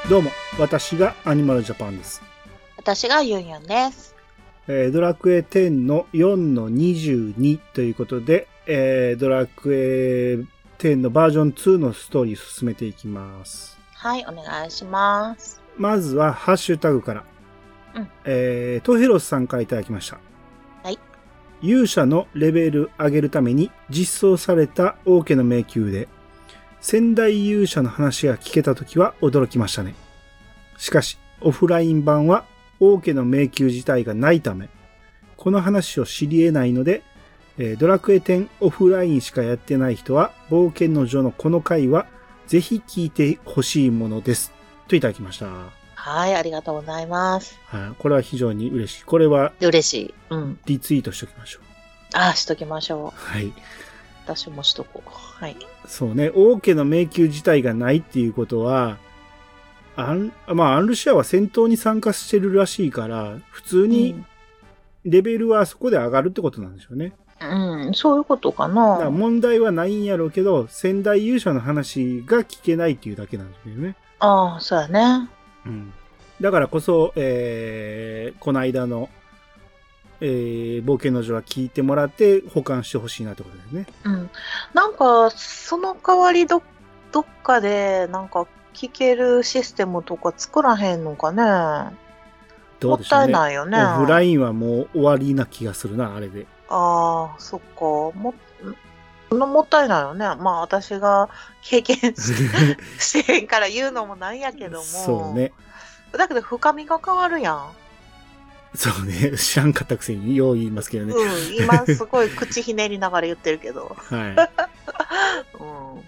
どうも、私がアニマルジャパンです。 私がユンユンです。 ドラクエ10の4の22ということで、ドラクエ10のバージョン2のストーリー進めていきます。 はい、お願いします。 まずはハッシュタグから。トヘロスさんからいただきました。 はい。 勇者のレベル上げるために実装された王家の迷宮で、仙台勇者の話が聞けたときは驚きましたね。しかし、オフライン版は王家の迷宮自体がないため、この話を知り得ないので、ドラクエ10オフラインしかやってない人は、冒険の女のこの回はぜひ聞いてほしいものです。といただきました。 はい、ありがとうございます。 はい、これは非常に嬉しい。これは、 嬉しい。 リツイートしときましょう。 ああ、しときましょう。 はい。 私もしとこう。はい。 そうね、王家の迷宮自体がないっていうことは、アンルシアは戦闘に参加してるらしいから、普通にレベルはそこで上がるってことなんでしょうね。 そういうことかな。 だから問題はないんやろうけど、仙台勇者の話が聞けないっていうだけなんですよね。 ああ、そうやね。 だからこそ、この間の、冒険の女は聞いてもらって保管してほしいなってことですね。 なんか、その代わりどっかで、なんか聞けるシステムとか作らへんのかね。 どうでしょうね。 もったいないよね。 オフラインはもう終わりな気がするな、あれで。 ああ、そっか。もったいないよね。まあ私が経験してへんから言うのもなんやけども。 そうね。 だけど深みが変わるやん。 そうね。知らんかったくせによう言いますけどね。 今すごい口ひねりながら言ってるけど。 はい。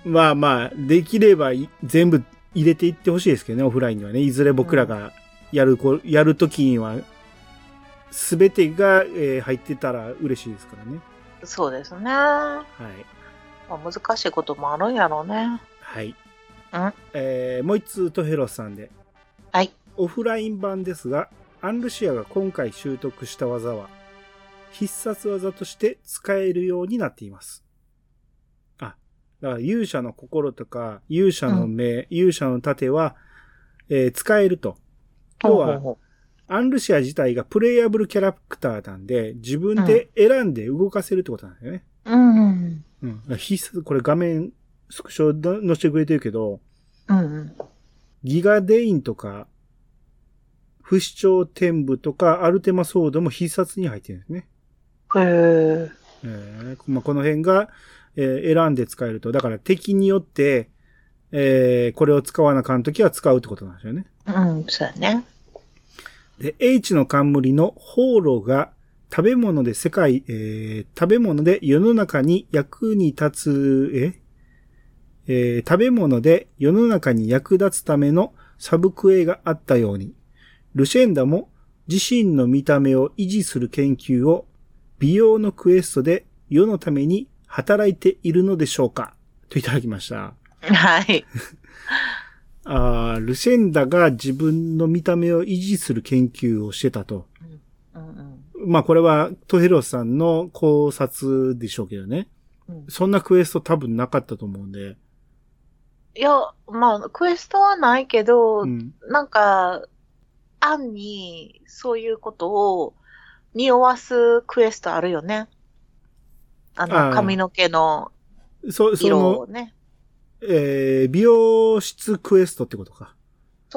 まあ、できれば全部入れていってほしいですけどね、オフラインにはね。いずれ僕らがやるときには、すべてが、入ってたら嬉しいですからね。 そうですね。 はい。 まあ、難しいこともあるんやろうね。 はい。もう一通トヘロスさんで。 はい。 オフライン版ですが、アンルシアが今回習得した技は、必殺技として使えるようになっています。だから勇者の心とか、勇者の目、勇者の盾は、使えると。要は、アンルシア自体がプレイヤブルキャラクターなんで、自分で選んで動かせるってことなんだよね。必殺、これ画面、スクショ載せてくれてるけど、ギガデインとか、不死鳥天部とか、アルテマソードも必殺に入ってるんですね。この辺が、選んで使えると。だから敵によって、これを使わなあかんときは使うってことなんですよね。 そうやね。 で、H の冠の放浪が食べ物で食べ物で世の中に役に立つ、食べ物で世の中に役立つためのサブクエがあったように、ルシェンダも自身の見た目を維持する研究を美容のクエストで世のために働いているのでしょうかといただきました。 はい。 ルシェンダが自分の見た目を維持する研究をしてたと。まあこれはトヘロスさんの考察でしょうけどね。そんなクエスト多分なかったと思うんで。 いや、まあクエストはないけど、なんか、案にそういうことを匂わすクエストあるよね。髪の毛の色をね。 美容室クエストってことか。 そう。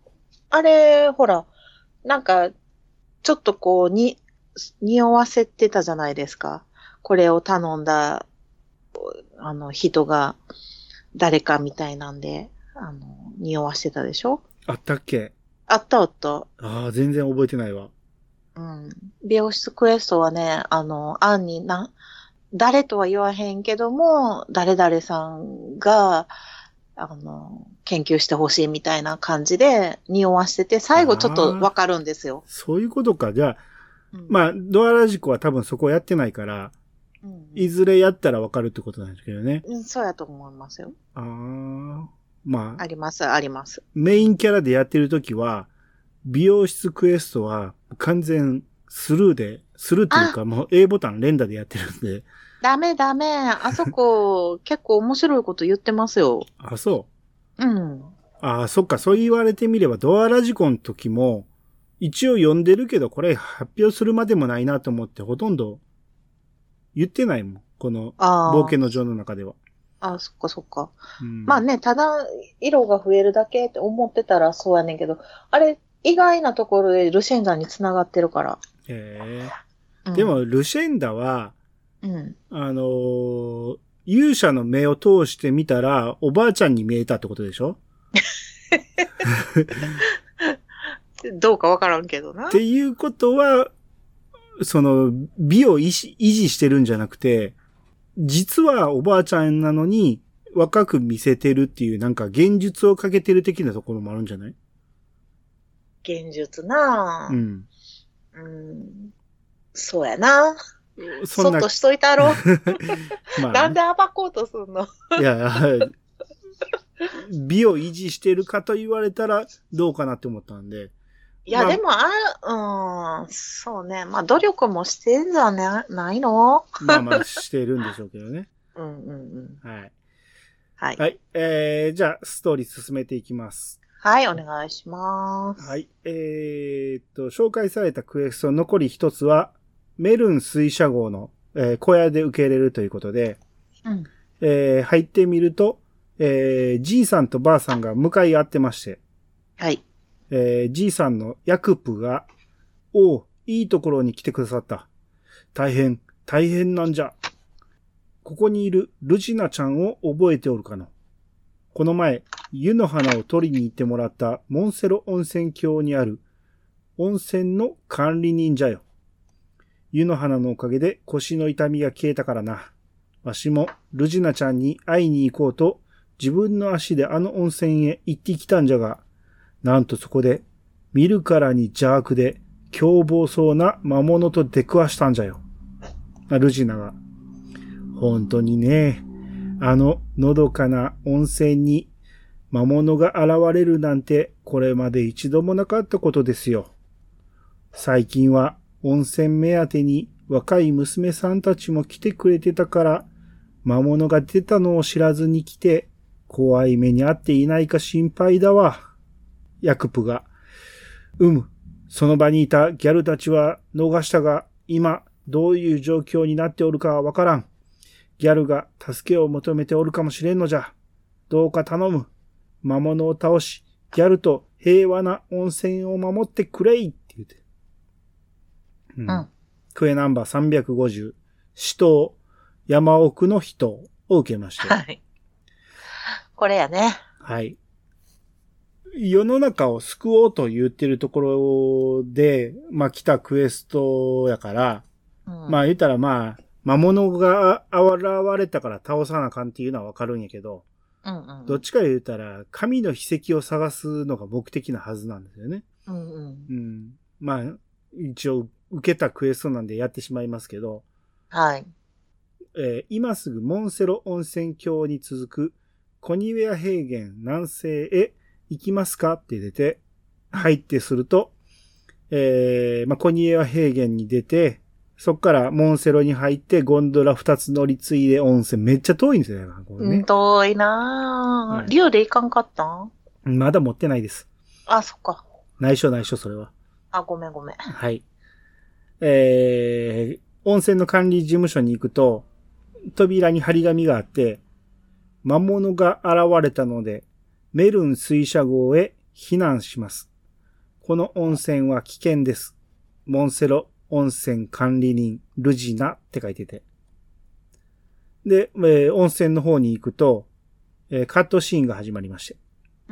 あれ、ほら、なんか、ちょっとこう、匂わせてたじゃないですか。これを頼んだ、人が、誰かみたいなんで、匂わしてたでしょ？ あったっけ？ あった。 全然覚えてないわ。 美容室クエストはね、案に誰とは言わへんけども、誰々さんが、研究してほしいみたいな感じで匂わしてて、最後ちょっとわかるんですよ。 そういうことか。じゃあ、まあ、ドアラジコは多分そこやってないから、いずれやったらわかるってことなんですけどね。 そうやと思いますよ。 まあ。 あります。 メインキャラでやってるときは、美容室クエストは完全スルーっていうかもう A ボタン連打でやってるんで。 ダメ。あそこ結構面白いこと言ってますよ。 あ、そう。 ああ、そっか、そう言われてみれば、ドアラジコの時も、一応読んでるけど、これ発表するまでもないなと思って、ほとんど言ってないもん。この、冒険の城の中では。 ああ、そっかそっか。 うん、 まあね、ただ、色が増えるだけって思ってたらそうやねんけど、あれ、意外なところでルシェンダに繋がってるから。 へえ。 うん、 でも、ルシェンダは、 うん。 勇者の目を通してみたら、おばあちゃんに見えたってことでしょどうかわからんけどな。 っていうことは、その、美を維持してるんじゃなくて、実はおばあちゃんなのに若く見せてるっていう、なんか現実をかけてる的なところもあるんじゃない？ 現実なぁ。 うん。 うん。そうやな。 そんな。 そっとしといたろ。 まあ、 なんで暴こうとすんの？ いや、美を維持してるかと言われたらどうかなって思ったんで。 いや、 まあ、 でも、そうね。まあ、努力もしてんじゃないの？ まあまあしてるんでしょうけどね。 うんうんうん。 はい。 はい。 はい。じゃあ、ストーリー進めていきます。 はい、お願いします。 はい。紹介されたクエスト残り一つは、メルン水車号の、小屋で受け入れるということで、 うん。 入ってみると、じいさんとばあさんが向かい合ってまして、 はい。 じいさんのヤクプが、おう、いいところに来てくださった。大変なんじゃ。ここにいるルジナちゃんを覚えておるかの。この前、湯の花を取りに行ってもらったモンセロ温泉郷にある温泉の管理人じゃよ。湯の花のおかげで腰の痛みが消えたからな。わしもルジナちゃんに会いに行こうと自分の足であの温泉へ行ってきたんじゃが、なんとそこで見るからに邪悪で凶暴そうな魔物と出くわしたんじゃよ。ルジナが。本当にね、あののどかな温泉に魔物が現れるなんてこれまで一度もなかったことですよ。最近は温泉目当てに若い娘さんたちも来てくれてたから魔物が出たのを知らずに来て怖い目に遭っていないか心配だわ。ヤクプが。その場にいたギャルたちは逃したが今どういう状況になっておるかはわからん。ギャルが助けを求めておるかもしれんのじゃ。どうか頼む。魔物を倒し、ギャルと平和な温泉を守ってくれいって言うて。うん。クエナンバー350、死闘、山奥の人を受けました。 はい。これやね。 はい。世の中を救おうと言ってるところで、まあ来たクエストやから、まあ言ったらまあ、魔物が現れたから倒さなあかんっていうのはわかるんやけど、どっちか言うたら、神の秘跡を探すのが目的なはずなんですよね。まあ、一応、受けたクエストなんでやってしまいますけど、 はい。 今すぐモンセロ温泉郷に続くコニウェア平原南西へ行きますかって出て、入ってすると、まあ、コニウェア平原に出て、そっからモンセロに入ってゴンドラ2つ乗り継いで温泉。めっちゃ遠いんですよね。これね遠いなぁ。竜で行かんかったん？ まだ持ってないです。 あ、そっか。 内緒、それは。 あ、ごめん。 はい。温泉の管理事務所に行くと、扉に張り紙があって、魔物が現れたので、メルン水車号へ避難します。この温泉は危険です。モンセロ温泉管理人、ルジナって書いてて。で、温泉の方に行くと、カットシーンが始まりまして。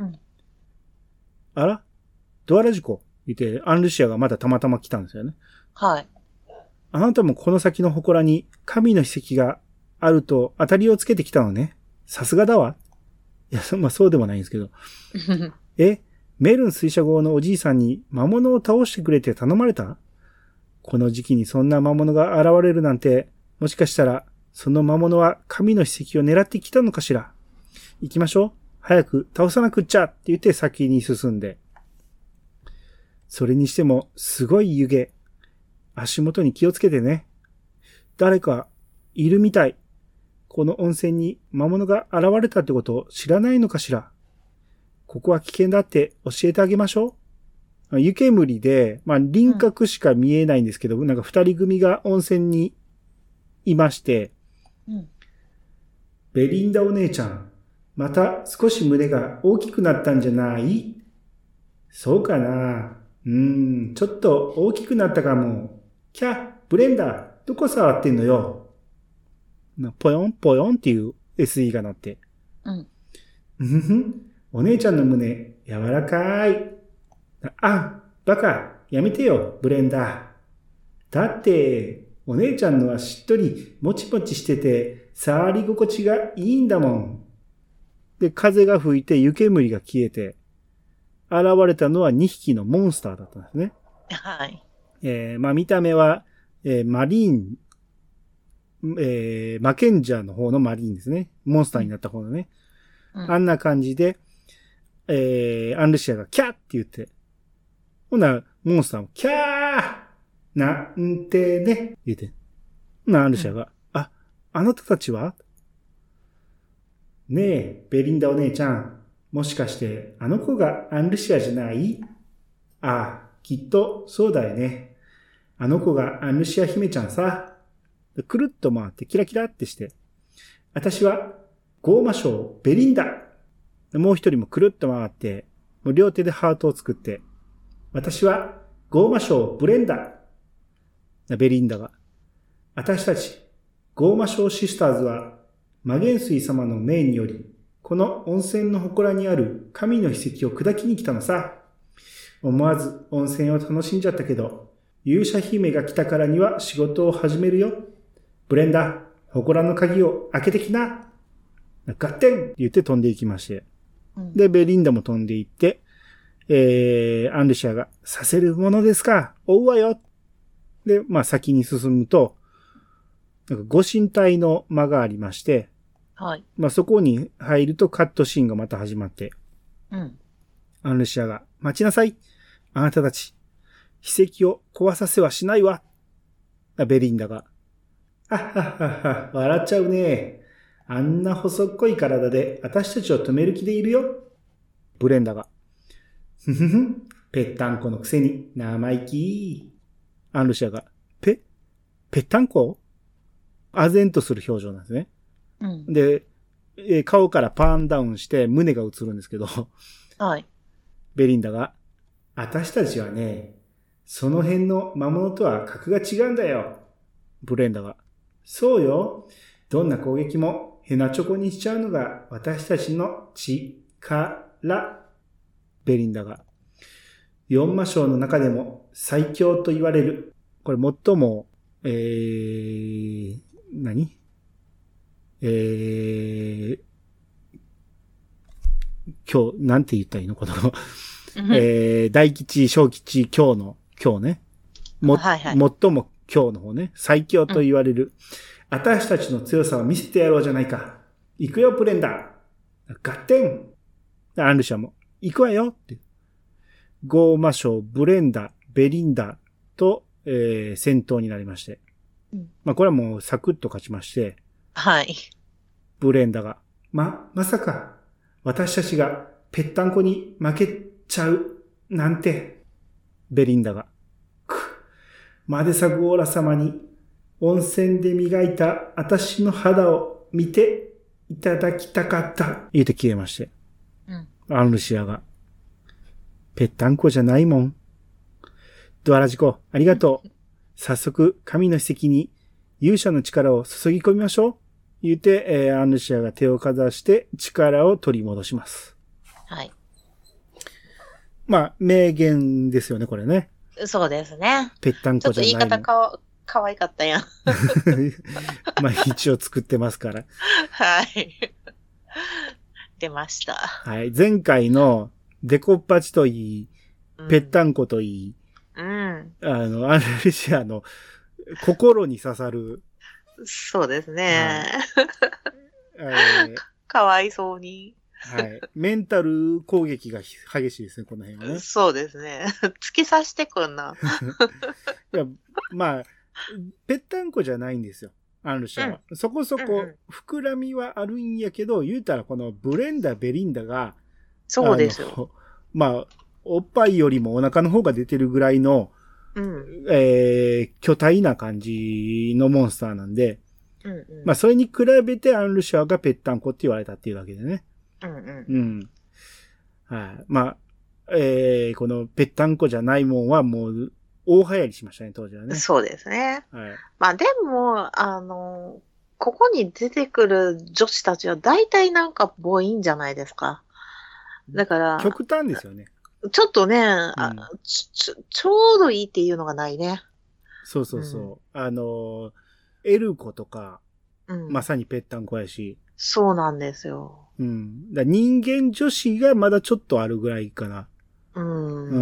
あら？ドアラ事故言って、アンルシアがまだたまたま来たんですよね。 はい。 あなたもこの先の祠に神の秘跡があると当たりをつけてきたのね。さすがだわ。いや、まあそうでもないんですけど。メルン水車号のおじいさんに魔物を倒してくれて頼まれた？この時期にそんな魔物が現れるなんて、もしかしたら、その魔物は神の秘跡を狙ってきたのかしら。行きましょう。早く倒さなくっちゃって言って先に進んで。それにしても、すごい湯気。足元に気をつけてね。誰か、いるみたい。この温泉に魔物が現れたってことを知らないのかしら。 ここは危険だって教えてあげましょう。湯煙で、輪郭しか見えないんですけど、なんか二人組が温泉にいまして、ベリンダお姉ちゃん、また少し胸が大きくなったんじゃない？そうかな。ちょっと大きくなったかも。キャ、ブレンダー、どこ触ってんのよ。ポヨンポヨンっていう SE が鳴って。お姉ちゃんの胸、柔らかい。あ、バカ、やめてよ、ブレンダー。だって、お姉ちゃんのはしっとり、もちもちしてて、触り心地がいいんだもん。で、風が吹いて湯煙が消えて、現れたのは2匹のモンスターだったんですね。 はい。 見た目は、マリーン、マケンジャーの方のマリーンですね。モンスターになった方のね。あんな感じで、アンルシアがキャーって言って、ほな、モンスターもキャーなんてね、言うて。ほな、アンルシアが、あなたたちは？ねえ、ベリンダお姉ちゃん。もしかしてあの子がアンルシアじゃない？きっとそうだよね。あの子がアンルシア姫ちゃんさ。くるっと回ってキラキラってして。私はゴーマ賞ベリンダ。もう一人もくるっと回って、もう両手でハートを作って。私はゴーマ賞ブレンダ。ベリンダが。私たちゴーマ賞シスターズは魔元帥様の命により、この温泉の祠にある神の秘跡を砕きに来たのさ。思わず温泉を楽しんじゃったけど、勇者姫が来たからには仕事を始めるよ。ブレンダ、祠の鍵を開けてきな。ガッテンって言って飛んでいきまして。で、ベリンダも飛んでいって、アンルシアが、させるものですか？追うわよ。で、先に進むと、なんかご神体の間がありまして、 はい。 そこに入るとカットシーンがまた始まって、アンルシアが、待ちなさい。あなたたち、秘跡を壊させはしないわ。ベリンダが、はっはっはっは、笑っちゃうね。あんな細っこい体で私たちを止める気でいるよ。ブレンダが、ふふふ、ぺったんこのくせに生意気。アンルシアが、ぺったんこ？唖然とする表情なんですね。で、顔からパーンダウンして胸が映るんですけど、 はい。 ベリンダが、私たちはね、その辺の魔物とは格が違うんだよ。ブレンダが、そうよ。どんな攻撃もヘナチョコにしちゃうのが私たちの力。ベリンダが、4魔将の中でも最強と言われる。これ最も、今日、なんて言ったらいいのこの、大吉、小吉、今日ね。最も今日の方ね。最強と言われる。私たちの強さを見せてやろうじゃないか。行くよ、ブレンダー。ガッテン。アンルシャも、行くわよって。ゴーマ賞、ブレンダ、ベリンダと、戦闘になりまして。これはもうサクッと勝ちまして。 はい。 ブレンダが、まさか、私たちがぺったんこに負けちゃうなんて。ベリンダが、マデサゴーラ様に温泉で磨いた私の肌を見ていただきたかった。言うて消えまして。アンルシアが、ぺったんこじゃないもん。ドアラジコ、ありがとう。早速、神の秘跡に勇者の力を注ぎ込みましょう。言うて、アンルシアが手をかざして力を取り戻します。 はい。 名言ですよね、これね。 そうですね。 ぺったんこじゃないもん。 ちょっと言い方かわいかったやん。 一応作ってますから。 はい。出ました。 はい。前回のデコッパチといい、ぺったんこといい、アンルシアの心に刺さる。 そうですね。かわいそうに。 はい。メンタル攻撃が激しいですね、この辺はね。 そうですね。突き刺してくんな。 いや、ぺったんこじゃないんですよ。アンルシャは。そこそこ膨らみはあるんやけど、言うたらこのブレンダ、ベリンダが、 そうですよ。 まあ、おっぱいよりもお腹の方が出てるぐらいの、 うん。 巨大な感じのモンスターなんで、 うんうん。 まあ、それに比べてアンルシアがぺったんこって言われたっていうわけでね。 うんうん。 うん。はい。まあ、このぺったんこじゃないもんはもう大流行りしましたね、当時はね。 そうですね。 はい。 まあでも、ここに出てくる女子たちは大体なんか母音じゃないですか。だから、 極端ですよね。 ちょっとね、 うん。 ちょうどいいっていうのがないね。 そうそううん。 そう。エルコとか、 うん。 まさにぺったんこやし、 そうなんですよ。 うん。人間女子がまだちょっとあるぐらいかな。 うん。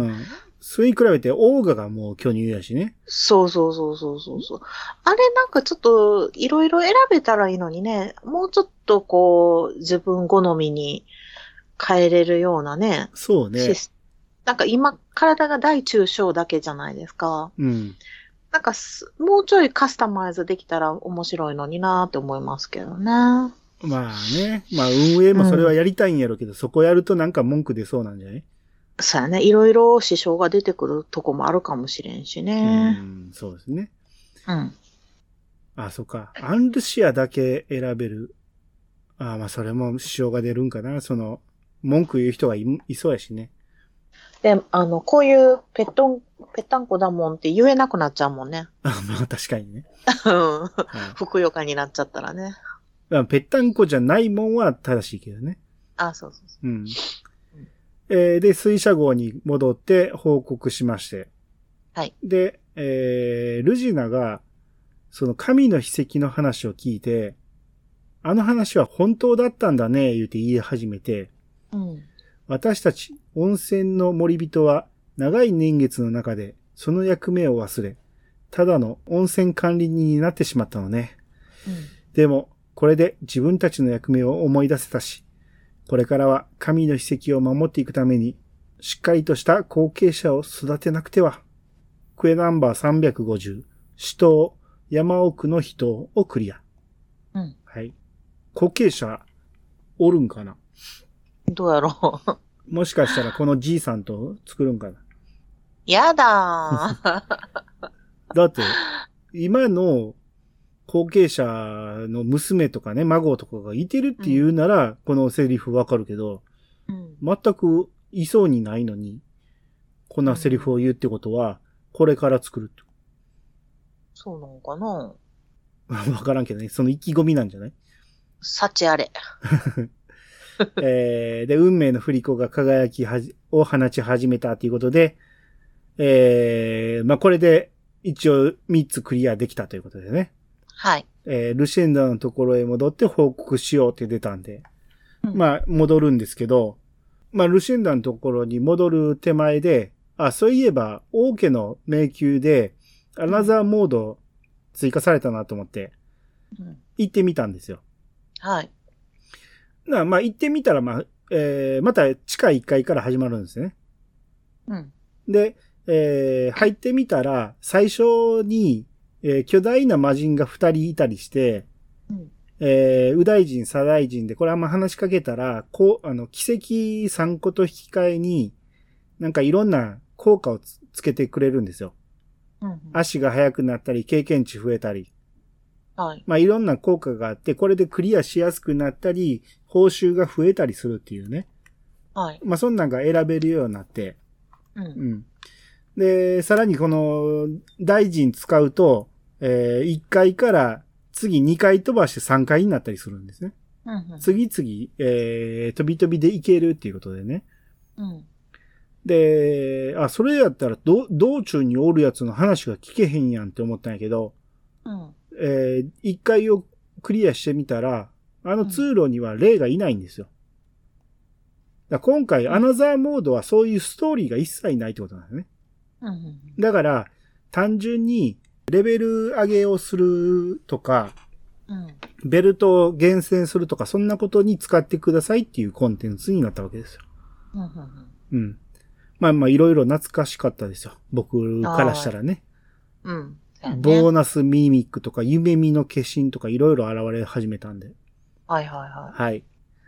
うん。それに比べて、オーガがもう巨乳やしね。 そうそうそうそうそうそう。あれなんかちょっといろいろ選べたらいいのにね、もうちょっとこう自分好みに変えれるようなね、 そうね。 なんか今体が大中小だけじゃないですか。 うん。 なんかもうちょいカスタマイズできたら面白いのになーって思いますけどね。 まあね。まあ運営もそれはうん。 やりたいんやろうけど、そこやるとなんか文句出そうなんじゃない？ そうやね。いろいろ支障が出てくるとこもあるかもしれんしね。 そうですね。 うん。 あ、そっか。アンルシアだけ選べる。まあそれも支障が出るんかな。文句言う人がいそうやしね。 で、こういうぺったんこだもんって言えなくなっちゃうもんね。 まあ確かにね。 うん。 はい。 ふくよかになっちゃったらね。 まあぺったんこじゃないもんは正しいけどね。 あ、そうそうそうん。 う。うん、 で、水車号に戻って報告しまして。 はい。 で、ルジナが、その神の秘跡の話を聞いて、あの話は本当だったんだね、言うて言い始めて、 うん。 私たち温泉の森人は長い年月の中でその役目を忘れ、ただの温泉管理人になってしまったのね。 うん。 でも、これで自分たちの役目を思い出せたし、これからは神の秘跡を守っていくために、しっかりとした後継者を育てなくては。クエナンバー350、死闘、山奥の人をクリア。 うん。 はい。後継者、おるんかな？ どうやろう。 もしかしたらこのじいさんと作るんかな？ やだー。 だって、今の後継者の娘とかね、孫とかがいてるっていううん。 なら、このセリフわかるけど、 うん。 全くいそうにないのに、こんなセリフをうん。 言うってことは、これから作るって。 そうなのかな。 わからんけどね、その意気込みなんじゃない？ 幸あれ。 で、運命の振り子が輝きを放ち始めたということで、まあ、これで一応3つクリアできたということでね。 はい。 ルシェンダのところへ戻って報告しようって出たんで、 うん。 まあ、戻るんですけど、まあ、ルシェンダのところに戻る手前で、そういえば、王家の迷宮で、アナザーモード追加されたなと思って、 うん。 行ってみたんですよ。 はい。 まあ、行ってみたら、まあ、また地下1階から始まるんですね。 うん。 で、入ってみたら、最初に、巨大な魔人が2人いたりして、 うん。 右大臣、左大臣で、これあんま話しかけたら、奇跡3個と引き換えに、なんかいろんな効果をつけてくれるんですよ。 うん。 足が速くなったり、経験値増えたり。 はい。 まあいろんな効果があって、これでクリアしやすくなったり、報酬が増えたりするっていうね。 はい。 まあそんなんが選べるようになって。 うん。 うん。で、さらにこの大臣使うと、1階から次2回飛ばして3回になったりするんですね。 うん。 次々、飛び飛びでいけるっていうことでね。 うん。 で、それやったら道中におるやつの話が聞けへんやんって思ったんやけど、 うん。 1回をクリアしてみたら、通路には霊がいないんですよ。だから今回、アナザーモードはそういうストーリーが一切ないってことなんですね。 うん。 だから、単純にレベル上げをするとか、 うん。 ベルトを厳選するとか、そんなことに使ってくださいっていうコンテンツになったわけですよ。 うん。 うん。まあまあ、いろいろ懐かしかったですよ。僕からしたらね。 うん。 ボーナスミミックとか、夢見の化身とかいろいろ現れ始めたんで。 はいはいははい。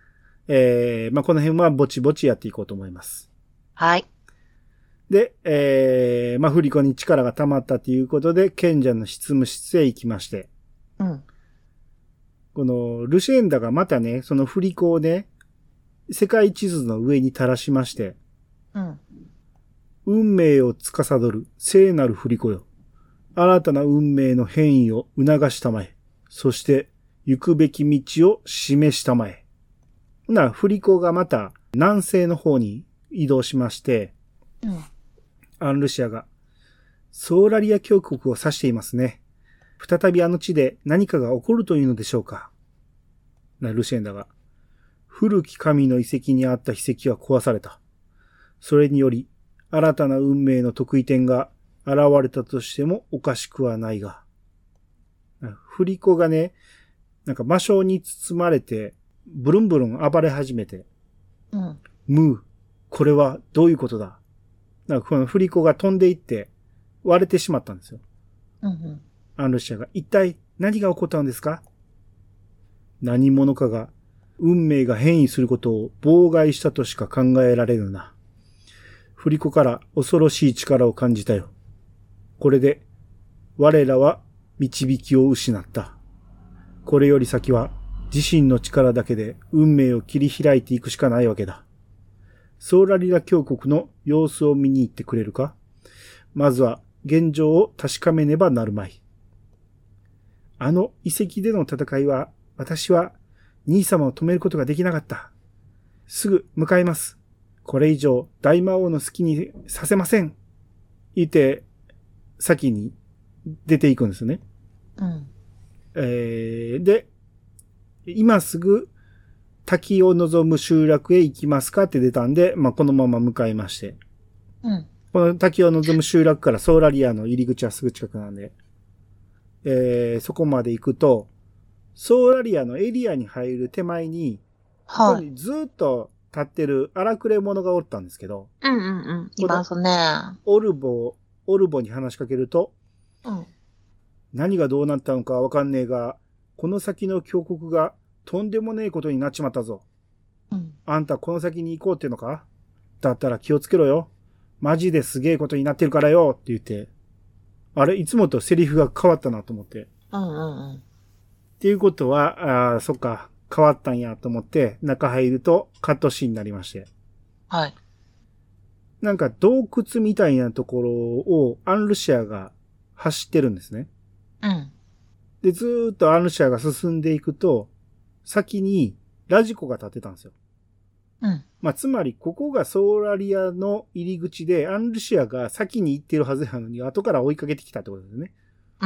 この辺はぼちぼちやっていこうと思います。 はい。 で、振り子に力が溜まったということで、賢者の執務室へ行きまして。 うん。 この、ルシエンダがまたね、その振り子をね、世界地図の上に垂らしまして。 うん。 運命を司る聖なる振り子よ。新たな運命の変異を促したまえ。そして、行くべき道を示したまえ。振り子がまた南西の方に移動しまして、 うん。 アンルシアが、ソーラリア峡谷を指していますね。再びあの地で何かが起こるというのでしょうか。ルシエンダが、古き神の遺跡にあった秘跡は壊された。それにより、新たな運命の得意点が現れたとしてもおかしくはないが。振り子がね、魔性に包まれて、ブルンブルン暴れ始めて。 うん。 ムー、これはどういうことだ。この振り子が飛んでいって割れてしまったんですよ。 うんうん。 アンルシアが一体何が起こったんですか？何者かが運命が変異することを妨害したとしか考えられるな。振り子から恐ろしい力を感じたよ。これで我らは導きを失った。これより先は自身の力だけで運命を切り開いていくしかないわけだ。ソーラリア峡谷の様子を見に行ってくれるか？まずは現状を確かめねばなるまい。あの遺跡での戦いは、私は兄様を止めることができなかった。すぐ向かいます。これ以上大魔王の好きにさせません。言って、先に出ていくんですよね。 うん。 で、今すぐ滝を望む集落へ行きますかって出たんで、このまま向かいまして。 うん。 この滝を望む集落からソーラリアの入り口はすぐ近くなんで、そこまで行くと、ソーラリアのエリアに入る手前に、ここにずっと立ってる荒くれ者がおったんですけど、 うんうんうん。いますね。 オルボに話しかけると、 うん。 何がどうなったのかわかんねえが、この先の峡谷がとんでもねえことになっちまったぞ。 うん。 あんたこの先に行こうっていうのか？だったら気をつけろよ。マジですげえことになってるからよって言って、あれいつもとセリフが変わったなと思って。 うんうんうん。 っていうことは、そっか、変わったんやと思って、中入るとカットシーンになりまして。 はい。 洞窟みたいなところをアンルシアが走ってるんですね。 うん。 で、ずーっとアンルシアが進んでいくと、先にラジコが立ってたんですよ。 うん。 つまり、ここがソーラリアの入り口で、アンルシアが先に行ってるはずなのに、後から追いかけてきたってことですね。 うん。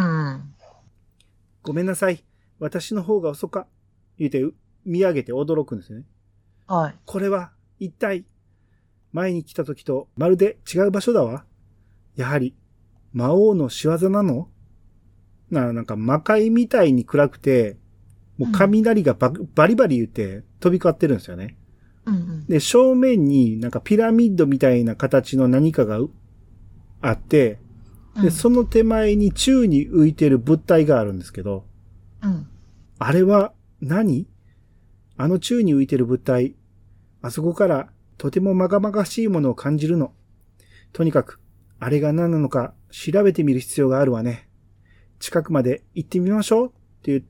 ごめんなさい。私の方が遅か。言うて、見上げて驚くんですよね。 はい。 これは、一体、前に来た時とまるで違う場所だわ。やはり、魔王の仕業なの？魔界みたいに暗くて、もう雷がバリバリ言って飛び交ってるんですよね。 うんうん、 で、正面にピラミッドみたいな形の何かがあって、で、その手前に宙に浮いてる物体があるんですけど、 うん、 あれは何？あの宙に浮いてる物体、あそこからとてもまがまがしいものを感じるの。とにかく、あれが何なのか調べてみる必要があるわね。近くまで行ってみましょうって言って、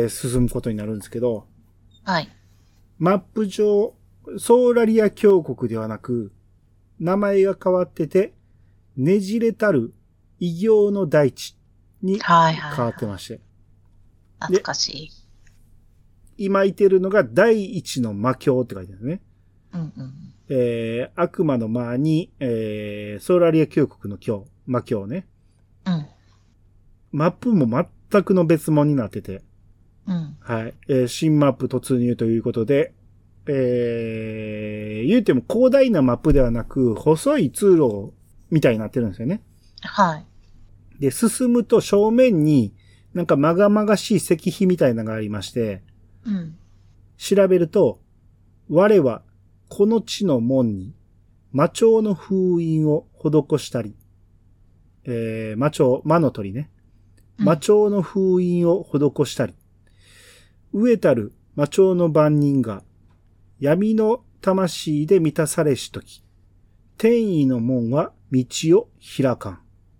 進むことになるんですけど、 はい。 マップ上、ソーラリア峡谷ではなく、名前が変わってて、ねじれたる異形の大地に変わってまして。 懐かしい。 今いてるのが第一の魔境って書いてあるね。 うんうん、 悪魔の魔に、ソーラリア峡谷の境、魔境ね。 うん。 マップも全くの別物になってて。 うん。 はい。新マップ突入ということで、言うても広大なマップではなく、細い通路みたいになってるんですよね。 はい。 で、進むと正面にまがまがしい石碑みたいなのがありまして、 うん。 調べると、我はこの地の門に魔鳥の封印を施したり、魔の鳥ね。魔鳥の封印を施したり、飢えたる魔鳥の番人が闇の魂で満たされしとき、天意の門は道を開かん。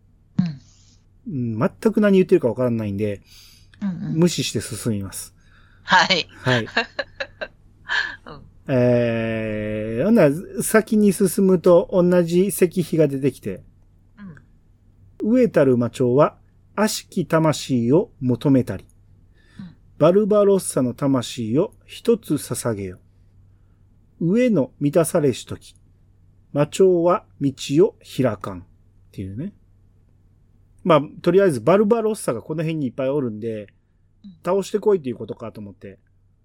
全く何言ってるかわからないんで、無視して進みます。 はい。 はい。ほんなら先に進むと同じ石碑が出てきて、飢えたる魔鳥は悪しき魂を求めたり、バルバロッサの魂を一つ捧げよ。飢えの満たされしとき、魔鳥は道を開かん。っていうね。まあ、とりあえずバルバロッサがこの辺にいっぱいおるんで、倒してこいっていうことかと思って。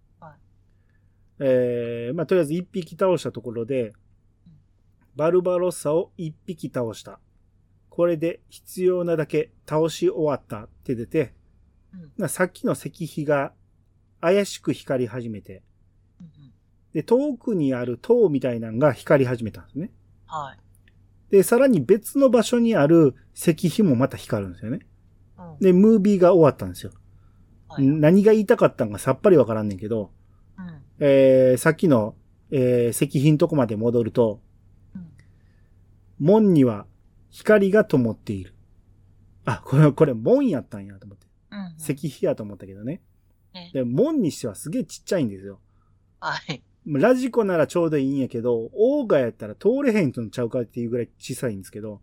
まあ、とりあえず一匹倒したところで、バルバロッサを一匹倒した。これで必要なだけ倒し終わったって出て、さっきの石碑が怪しく光り始めて、で、遠くにある塔みたいなのが光り始めたんですね。 はい。 で、さらに別の場所にある石碑もまた光るんですよね。で、ムービーが終わったんですよ。何が言いたかったんかさっぱりわからんねんけど、さっきの、石碑のとこまで戻ると、門には光が灯っている。あ、これ門やったんやと思って。石碑やと思ったけどね。で、門にしてはすげえちっちゃいんですよ。 はい。 ラジコならちょうどいいんやけど、オーガやったら通れへんのちゃうかっていうぐらい小さいんですけど、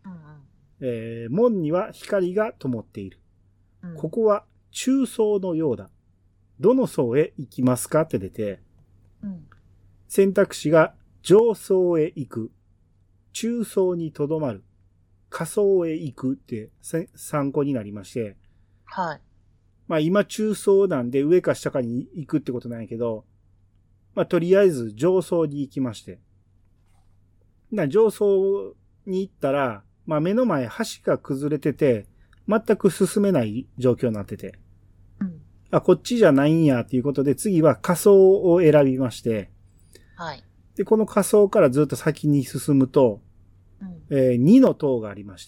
門には光が灯っている。ここは中層のようだ。どの層へ行きますかって出て、選択肢が上層へ行く、中層にとどまる、下層へ行くって参考になりまして、 はい。 まあ今中層なんで上か下かに行くってことなんやけど、まあとりあえず上層に行きまして。上層に行ったら、まあ目の前橋が崩れてて、全く進めない状況になってて。あ、こっちじゃないんやっていうことで次は下層を選びまして。 はい。 で、この下層からずっと先に進むと、2の塔がありまして。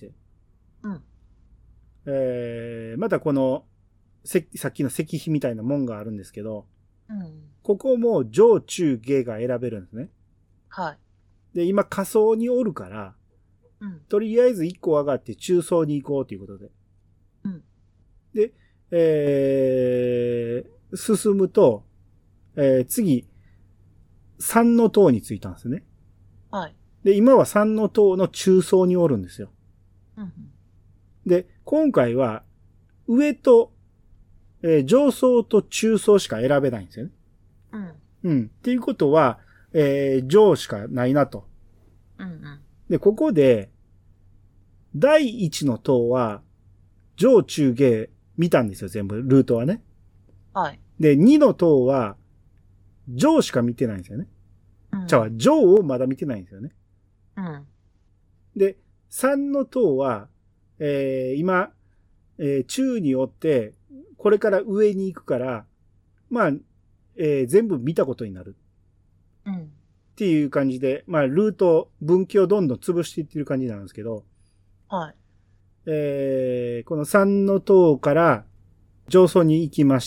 またこの、さっきの石碑みたいな門があるんですけど、ここも上中下が選べるんですね。 はい。 で、今下層におるから、とりあえず1個上がって中層に行こうということで。で、進むと、次、3の塔に着いたんですね。 はい。 で、今は3の塔の中層におるんですよ。で、今回は、上と、上層と中層しか選べないんですよね。っていうことは、上しかないなと。で、ここで、第1の塔は、上中下見たんですよ、全部、ルートはね。 はい。 で、2の塔は、上しか見てないんですよね。上をまだ見てないんですよね。で、3の塔は、今、中におって、これから上に行くから、まあ、全部見たことになる。っていう感じで、まあ、ルート、分岐をどんどん潰していってる感じなんですけど、 はい。 この3の塔から上層に行きまして、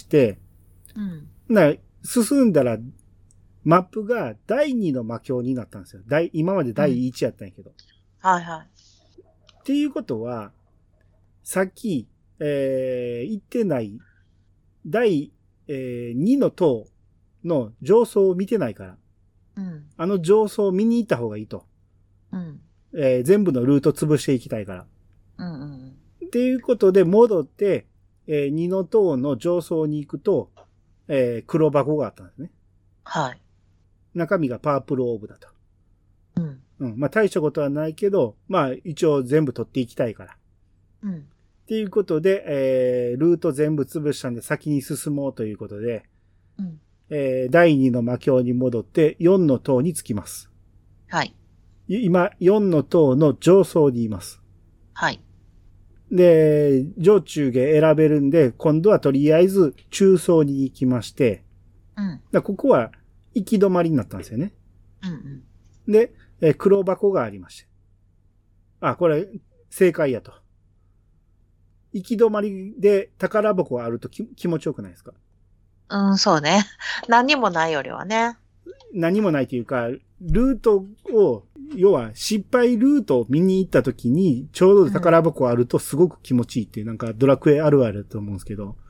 進んだら、マップが第2の魔境になったんですよ。今まで第1やったんやけど。 はいはい。 っていうことは、さっき、言ってない第、2の塔の上層を見てないから、あの上層を見に行った方がいいと。全部のルート潰していきたいから。っていうことで戻って、2の塔の上層に行くと、黒箱があったんですね。 はい。 中身がパープルオーブだと。まあ大したことはないけど、まあ一応全部取っていきたいから。っていうことで、ルート全部潰したんで先に進もうということで、第2の魔境に戻って4の塔に着きます。 はい。 今、4の塔の上層にいます。 はい。 で、上中下選べるんで、今度はとりあえず中層に行きまして、ここは行き止まりになったんですよね。で、黒箱がありまして。あ、これ、正解やと。行き止まりで宝箱があると気持ちよくないですか？ そうね。何にもないよりはね。 何もないというか、ルートを、要は失敗ルートを見に行った時に、ちょうど宝箱あるとすごく気持ちいいっていう、なんかドラクエあるあるだと思うんですけど。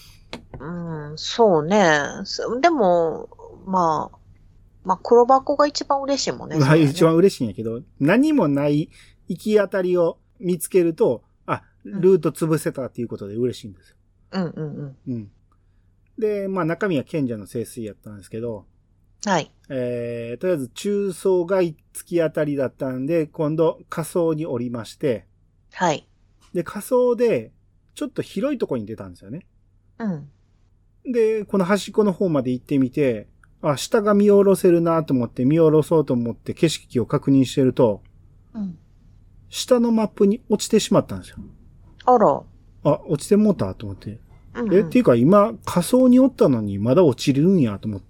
そうね。でも、黒箱が一番嬉しいもんね。 まあ、一番嬉しいんやけど、何もない行き当たりを見つけると、ルート潰せたっていうことで嬉しいんですよ。うん。で、中身は賢者の聖水やったんですけど、 はい。 とりあえず中層が突き当たりだったんで、今度仮想に降りまして、 はい。 で、仮想で、ちょっと広いところに出たんですよね。で、この端っこの方まで行ってみて、下が見下ろせるなと思って見下ろそうと思って景色を確認してると、下のマップに落ちてしまったんですよ。 あら。 落ちてもうたと思って。っていうか今、仮想におったのにまだ落ちるんやと思って、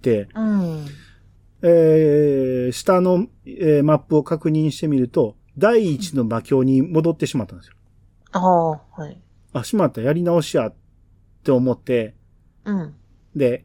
下の、マップを確認してみると、第一の魔境に戻ってしまったんですよ。 はい。 しまった、やり直しやって思って、で、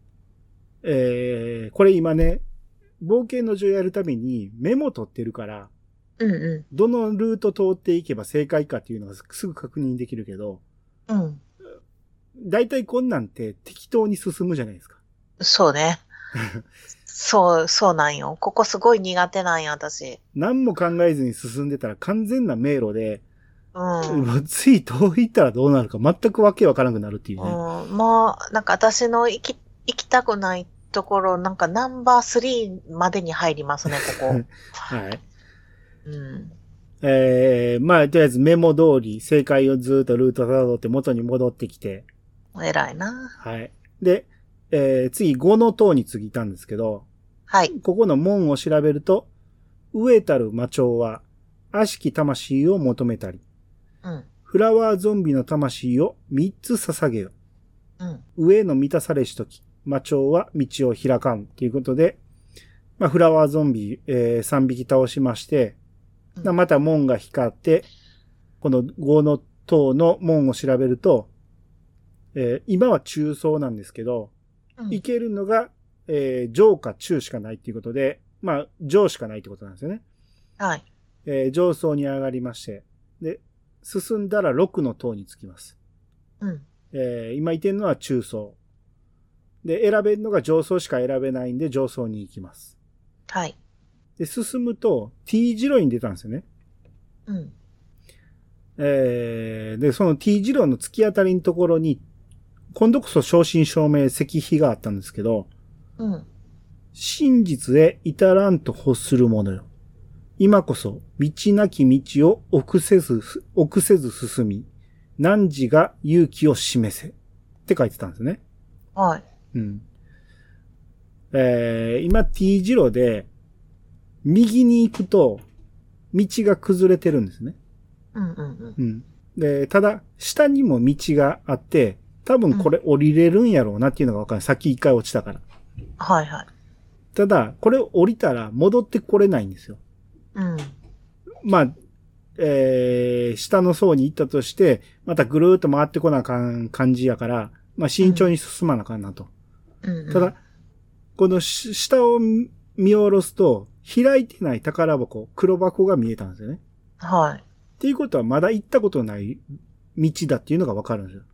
これ今ね、冒険の序やるためにメモ取ってるから、どのルート通っていけば正解かっていうのがすぐ確認できるけど、だいたいこんなんて適当に進むじゃないですか。 そうね。そうなんよ。ここすごい苦手なんや、私。 何も考えずに進んでたら完全な迷路で、つい遠いったらどうなるか全くわけわからなくなるっていうね。 なんか私の行きたくないところ、なんかナンバー3までに入りますね、ここ。 はい。とりあえずメモ通り正解をずっとルート辿って元に戻ってきて。 偉いな。 はい。で、次5の塔に次いたんですけど、 はい。 ここの門を調べると、飢えたる魔鳥は悪しき魂を求めたり、フラワーゾンビの魂を3つ捧げよ。上の満たされしとき、魔鳥は道を開かんということで、フラワーゾンビ、3匹倒しまして、また門が光って、この5の塔の門を調べると、今は中層なんですけど、行けるのが、上か中しかないっていうことで、上しかないってことなんですよね。 はい。 上層に上がりまして、で、進んだら6の塔に着きます。今いてるのは中層。で、選べるのが上層しか選べないんで、上層に行きます。 はい。 で、進むと T 字路に出たんですよね。で、その T 字路の突き当たりのところに、今度こそ正真正銘石碑があったんですけど、真実へ至らんと欲するものよ。今こそ道なき道を臆せず進み、汝が勇気を示せ。って書いてたんですね。 はい。 今 T 字路で、右に行くと、道が崩れてるんですね。で、ただ、下にも道があって、多分これ降りれるんやろうなっていうのがわかる。さっき一回落ちたから。 はいはい。 ただ、これ降りたら戻ってこれないんですよ。下の層に行ったとして、またぐるーっと回ってこなあかん感じやから、慎重に進まなあかんなと。ただ、この下を見下ろすと、開いてない宝箱、黒箱が見えたんですよね。 はい。 っていうことはまだ行ったことない道だっていうのがわかるんですよ。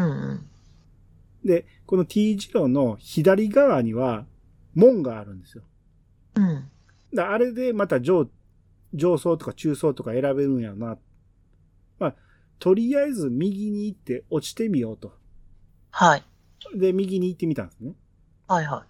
で、この T 字路の左側には門があるんですよ。あれでまた上層とか中層とか選べるんやな。とりあえず右に行って落ちてみようと。 はい。 で、右に行ってみたんですね。 はいはい。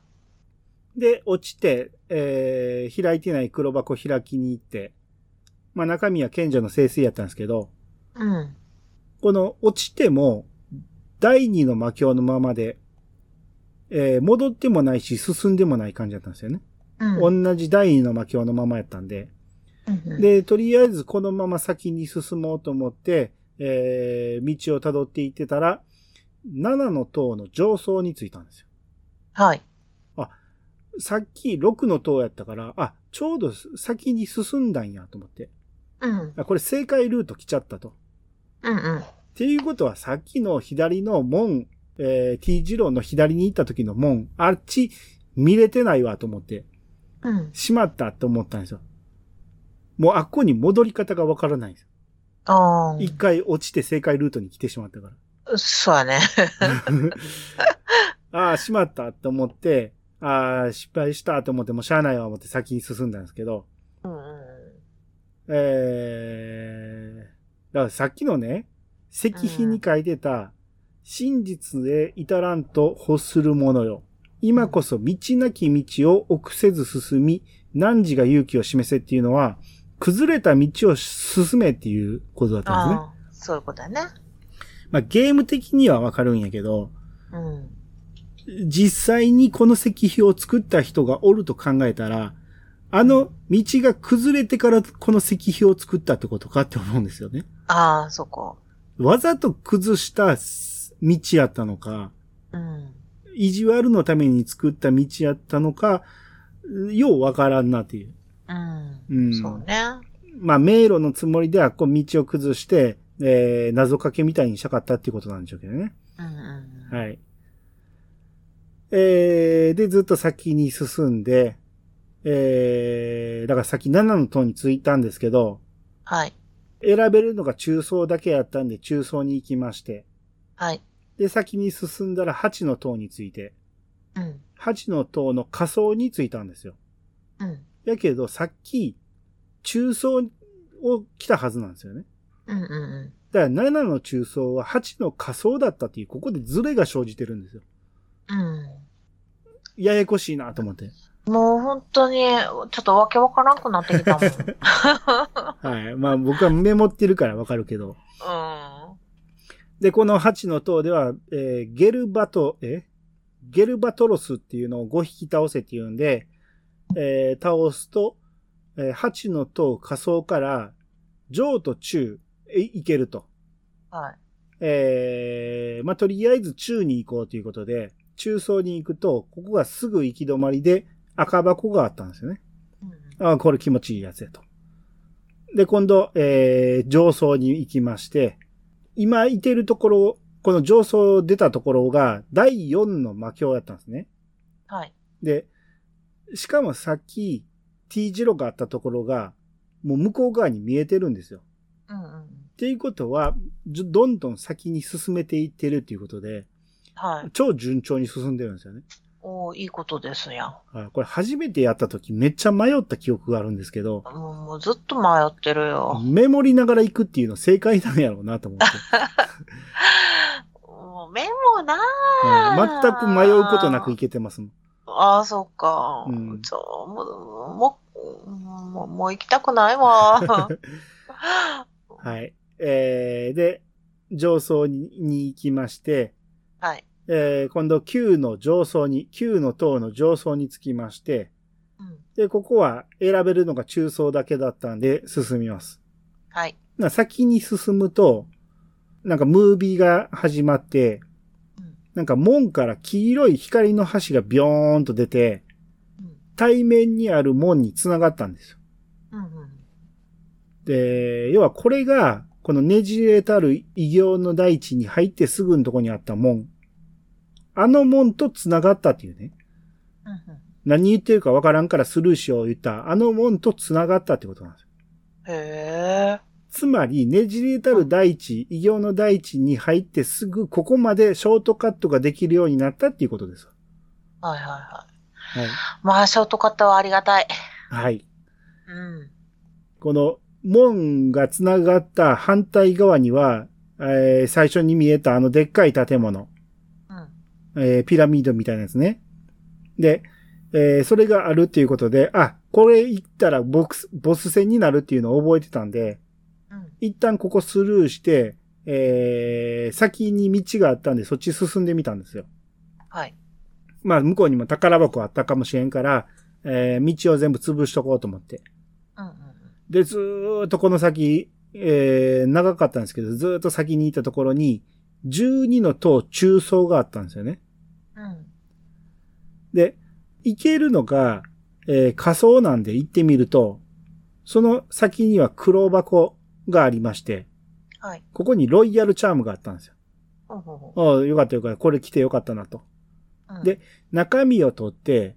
で、落ちて、開いてない黒箱開きに行って、中身は賢者の聖水やったんですけど、この落ちても、第二の魔境のままで、戻ってもないし、進んでもない感じだったんですよね。同じ第二の魔境のままやったんで。で、とりあえずこのまま先に進もうと思って、道を辿っていってたら、7の塔の上層に着いたんですよ。 はい。 さっき6の塔やったから、ちょうど先に進んだんやと思って。これ正解ルート来ちゃったと。っていうことはさっきの左の門、T 字路の左に行った時の門、あっち見れてないわと思って、 うん。 しまったと思ったんですよ。もうあっこに戻り方がわからないんですよ。 あ一回落ちて正解ルートに来てしまったから。 あ、そうやね。 ああ、しまったと思って、ああ、失敗したと思って、もうしゃあないわ思って先に進んだんですけど、 うんうんだからさっきのね、石碑に書いてた、真実へ至らんと欲するものよ。今こそ道なき道を臆せず進み、汝が勇気を示せっていうのは、崩れた道を進めっていうことだったんですね。 ああ、そういうことだね。 まあゲーム的にはわかるんやけど、 うん。 実際にこの石碑を作った人がおると考えたら、あの道が崩れてからこの石碑を作ったってことかって思うんですよね。 ああ、そこ。 わざと崩した道やったのか、 うん。 意地悪のために作った道やったのか、ようわからんなっていう。 うん。そうね。 まあ迷路のつもりではこう道を崩して、謎かけみたいにしたかったっていうことなんでしょうけどね。 うん。 はい。で、ずっと先に進んで、だから先7の塔に着いたんですけど、 はい。 選べるのが中層だけやったんで中層に行きまして、 はい。 で、先に進んだら8の塔に着いて、 うん。 8の塔の下層に着いたんですよ。 うん。 やけど、さっき、中層を来たはずなんですよね。 うん。 だから7の中層は8の下層だったっていう、ここでズレが生じてるんですよ。 うん。 ややこしいなと思って。 もう本当に、ちょっとわけわからんくなってきたもん。 はい。まあ僕はメモってるからわかるけど。で、この8の塔では、ゲルバトロスっていうのを5匹倒せっていうんで、倒すと、8の塔下層から上と中行けると。 はい。 まあ、とりあえず中に行こうということで、中層に行くと、ここがすぐ行き止まりで赤箱があったんですよね。ああ、これ気持ちいいやつやと。で、今度、上層に行きまして、今いてるところ、この上層出たところが第4の魔境やったんですね。 はい。 で、しかもさっき T0 があったところが、もう向こう側に見えてるんですよ。っていうことは、どんどん先に進めていってるっていうことで、 はい。 超順調に進んでるんですよね。 おー、いいことですやん。 これ初めてやった時めっちゃ迷った記憶があるんですけど、 もうずっと迷ってるよ。 メモりながら行くっていうの正解なんやろうなと思って。 もうメモな全く迷うことなく行けてますもん。 ああ、そっか。もう行きたくないわ。 はい。で、上層に行きまして、 はい。 今度9の塔の上層につきまして、で、ここは選べるのが中層だけだったんで進みます。 はい。 先に進むと、なんかムービーが始まって、なんか門から黄色い光の橋がビョーンと出て、対面にある門に繋がったんですよ。で、要はこれが、このねじれたる異形の大地に入ってすぐのとこにあった門。あの門と繋がったっていうね。何言ってるかわからんからスルーしよう言った、あの門と繋がったってことなんですよ。 へー。 つまり、ねじれたる大地、異形の大地に入ってすぐここまでショートカットができるようになったっていうことです。 はいはいはい。まあ、ショートカットはありがたい。 はい。この門が繋がった反対側には、最初に見えたあのでっかい建物。ピラミッドみたいなやつね。で、それがあるっていうことで、これ行ったらボス戦になるっていうのを覚えてたんで、一旦ここスルーして、先に道があったんでそっち進んでみたんですよ。 はい。 まあ向こうにも宝箱あったかもしれんから、道を全部潰しとこうと思って。で、ずーっとこの先、長かったんですけど、ずーっと先に行ったところに、12の塔中層があったんですよね。で、行けるのが、下層なんで行ってみると、その先には黒箱がありまして、 はい。 ここにロイヤルチャームがあったんですよ。よかったよかった。これ来てよかったなと。で、中身を取って、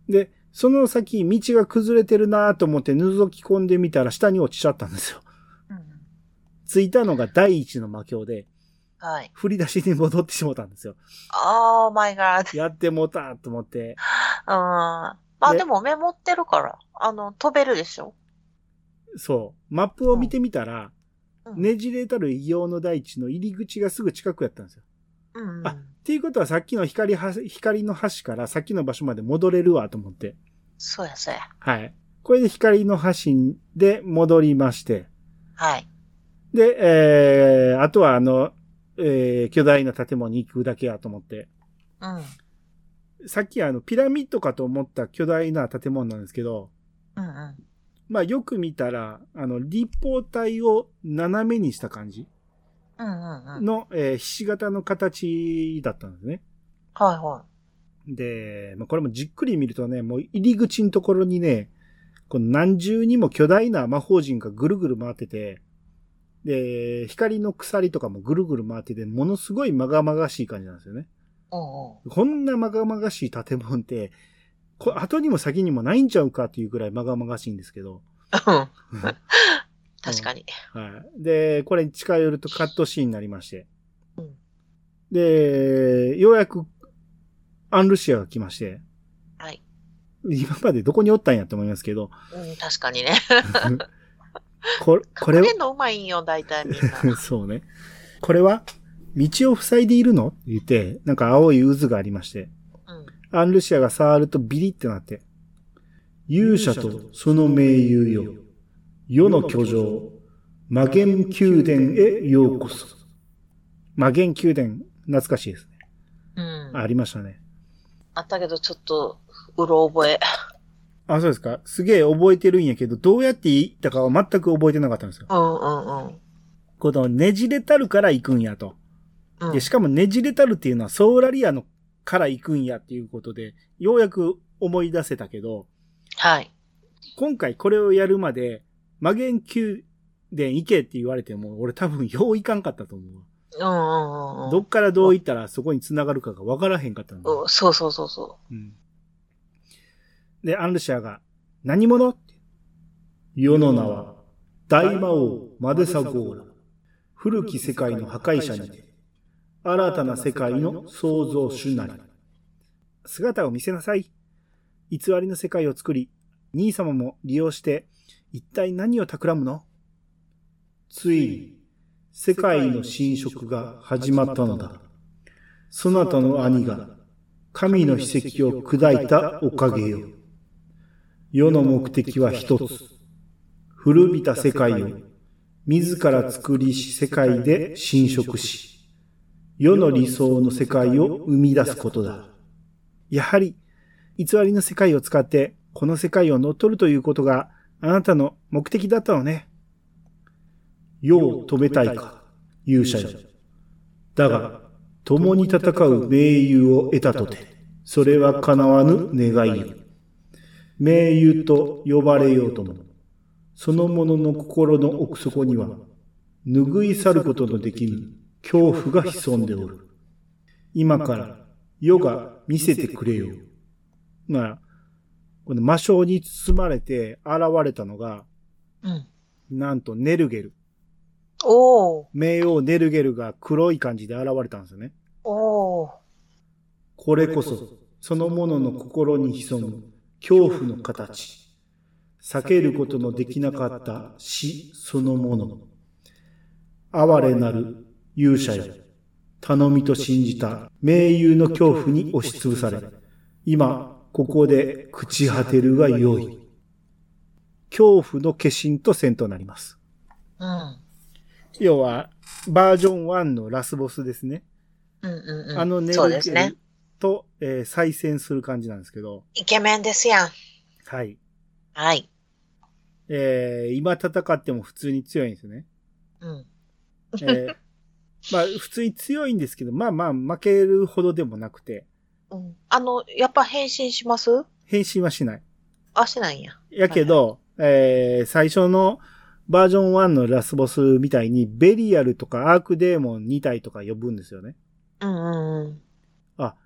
で、その先、道が崩れてるなと思って覗き込んでみたら下に落ちちゃったんですよ。 うん。 着いたのが第一の魔境で、 はい。 振り出しに戻ってしもたんですよ。 Oh my god. やってもうたと思って。 まあでもメモってるから、飛べるでしょ？ そう。マップを見てみたら、 うん。 ねじれたる異様の大地の入り口がすぐ近くやったんですよ。 うん。 っていうことはさっきの光の橋からさっきの場所まで戻れるわと思って。 そうや、そうや。 はい。これで光の橋で戻りまして。 はい。 で、あとは巨大な建物に行くだけやと思って。 うん。 さっきピラミッドかと思った巨大な建物なんですけど、 うんうん。 まあよく見たら、立方体を斜めにした感じうんうんうん。 の、ひし形の形だったんですね。 はいはで、まあ、これもじっくり見るとね、もう入り口のところにね、この何重にも巨大な魔法陣がぐるぐる回ってて、で、光の鎖とかもぐるぐる回ってて、ものすごいまがまがしい感じなんですよね。 い。うんうん。 こんなまがまがしい建物って、後にも先にもないんちゃうかっていうくらいまがまがしいんですけど。 確かに。 はい。で、これに近寄るとカットシーンになりまして。 うん。 で、ようやくアンルシアが来まして。 はい。 今までどこにおったんやって思いますけど。 うん、確かにね。 これ隠れんのうまいんよ、大体みんな。 そうね。これは道を塞いでいるのって言って、なんか青い渦がありまして。 うん。 アンルシアが触るとビリってなって。勇者とその盟友よ。世の居城、魔元宮殿へようこそ。魔元宮殿、懐かしいですね。 うん。 ありましたね。 あったけど、ちょっと、うろ覚え。 あ、そうですか。すげえ覚えてるんやけど、どうやって行ったかは全く覚えてなかったんですよ。 うんうんうん。 このねじれたるから行くんやと。 うん、 で、しかもねじれたるっていうのはソーラリアのから行くんやっていうことで、ようやく思い出せたけど、 はい。 今回これをやるまで、魔元宮殿行けって言われても、俺多分よう行かんかったと思う。 うんうんうん。 どっからどう行ったらそこに繋がるかが分からへんかったんだ。 そうそうそうそう。 うん。で、アンルシアが、何者って。世の名は、大魔王マデサゴーラ。古き世界の破壊者にて、新たな世界の創造主なり。姿を見せなさい。偽りの世界を作り、兄様も利用して、一体何を企むの？ついに、世界の侵食が始まったのだ。そなたの兄が、神の秘跡を砕いたおかげよ。世の目的は一つ。古びた世界を、自ら作りし世界で侵食し、世の理想の世界を生み出すことだ。やはり、偽りの世界を使って、この世界を乗っ取るということがあなたの目的だったのね。世を止めたいか、勇者よ。だが、共に戦う盟友を得たとて、それは叶わぬ願いよ。盟友と呼ばれようとも、その者の心の奥底には、拭い去ることのできぬ恐怖が潜んでおる。今から世が見せてくれよ。まあ、この魔性に包まれて現れたのが、 うん。 なんとネルゲル。 おー。 冥王ネルゲルが黒い感じで現れたんですよね。 おー。 これこそ、その者の心に潜む恐怖の形。避けることのできなかった死そのもの。哀れなる勇者よ。頼みと信じた盟友の恐怖に押しつぶされ、今、ここで朽ち果てるが良い。恐怖の化身と戦となります。 うん。 要は、バージョン1のラスボスですね。 うんうんうん。 ネそうルゲルですね。 と、再戦する感じなんですけど。 イケメンですやん。 はい。 はい。 今戦っても普通に強いんですよね。 うん。 まあ、普通に強いんですけど、まあまあ、負けるほどでもなくて。 うん。やっぱ変身します？ 変身はしない。 あ、しないんや。 やけど、最初のバージョン1のラスボスみたいに、ベリアルとかアークデーモン2体とか呼ぶんですよね。 うんうんうん。 あ、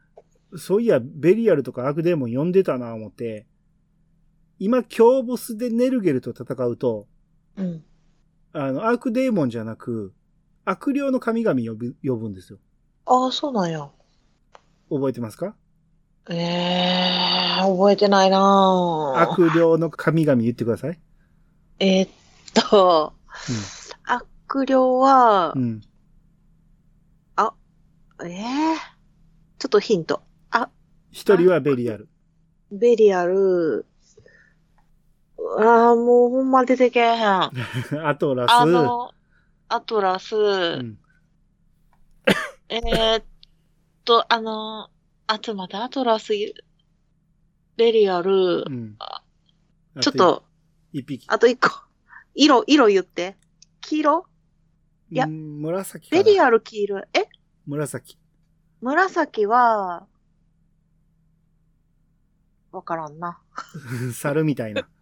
そういや、ベリアルとかアークデーモン呼んでたな思って、今、強ボスでネルゲルと戦うと、 うん。 アークデーモンじゃなく、悪霊の神々呼ぶんですよ。 ああ、そうなんや。 覚えてますか？ 覚えてないな悪霊の神々言ってください。 ぁ。と、 うん。 悪霊はう、ん。 あ、ちょっとヒント。 一人はベリアル。 ベリアル、もうほんま出てけえへん。 アトラス。 アトラス、 うん。 えーっちょっと待って、アトラス、ベリアル、 うん。 ちょっと、 一匹。 あと一個。色言って。黄色いや、 紫かな。 ベリアル黄色。 紫。 紫は、わからんな。 猿みたいな。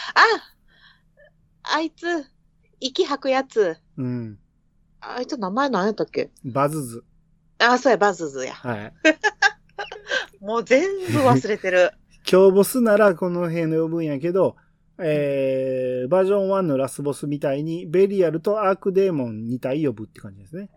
あいつ、息吐くやつ。 うん。 あいつ名前何やったっけ？ バズズ。 そうや、バズズや。 はい。 もう全部忘れてる。 強ボスならこの辺の呼ぶんやけど、バージョン1のラスボスみたいにベリアルとアークデーモン2体呼ぶって感じですね。